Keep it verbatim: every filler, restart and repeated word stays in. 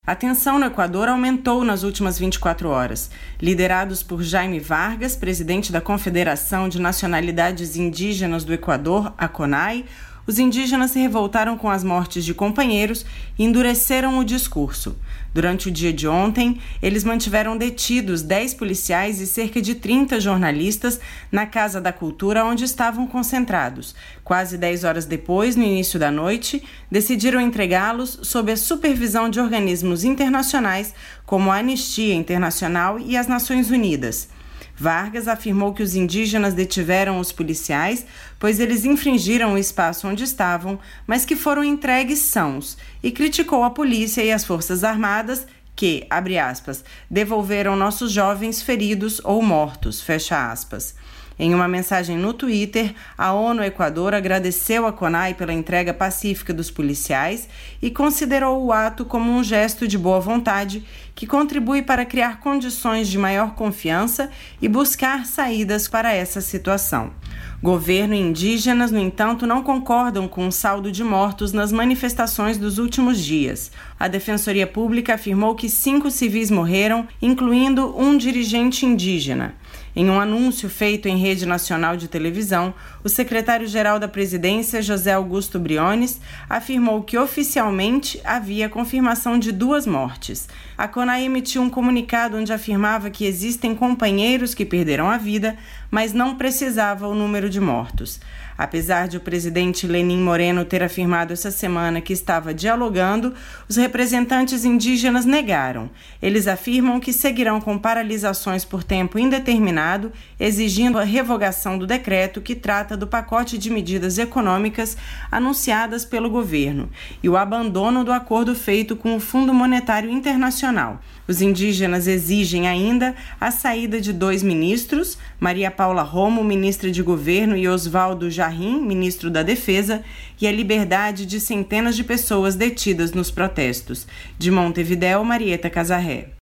A tensão no Equador aumentou nas últimas vinte e quatro horas. Liderados por Jaime Vargas, presidente da Confederação de Nacionalidades Indígenas do Equador, a CONAI, os indígenas se revoltaram com as mortes de companheiros e endureceram o discurso. Durante o dia de ontem, eles mantiveram detidos dez policiais e cerca de trinta jornalistas na Casa da Cultura, onde estavam concentrados. Quase dez horas depois, no início da noite, decidiram entregá-los sob a supervisão de organismos internacionais como a Anistia Internacional e as Nações Unidas. Vargas afirmou que os indígenas detiveram os policiais, pois eles infringiram o espaço onde estavam, mas que foram entregues sãos, e criticou a polícia e as forças armadas que, abre aspas, devolveram nossos jovens feridos ou mortos, fecha aspas. Em uma mensagem no Twitter, a ONU Equador agradeceu a CONAI pela entrega pacífica dos policiais e considerou o ato como um gesto de boa vontade que contribui para criar condições de maior confiança e buscar saídas para essa situação. Governo e indígenas, no entanto, não concordam com o saldo de mortos nas manifestações dos últimos dias. A Defensoria Pública afirmou que cinco civis morreram, incluindo um dirigente indígena. Em um anúncio feito em rede nacional de televisão, o secretário-geral da Presidência, José Augusto Briones, afirmou que oficialmente havia confirmação de duas mortes. A CONAI emitiu um comunicado onde afirmava que existem companheiros que perderam a vida, mas não precisava o número de mortos. Apesar de o presidente Lenín Moreno ter afirmado essa semana que estava dialogando, os representantes indígenas negaram. Eles afirmam que seguirão com paralisações por tempo indeterminado, exigindo a revogação do decreto que trata do pacote de medidas econômicas anunciadas pelo governo e o abandono do acordo feito com o Fundo Monetário Internacional. Os indígenas exigem ainda a saída de dois ministros, Maria Paula Romo, ministra de Governo, e Osvaldo Jarrim, ministro da Defesa, e a liberdade de centenas de pessoas detidas nos protestos. De Montevidéu, Marieta Casarré.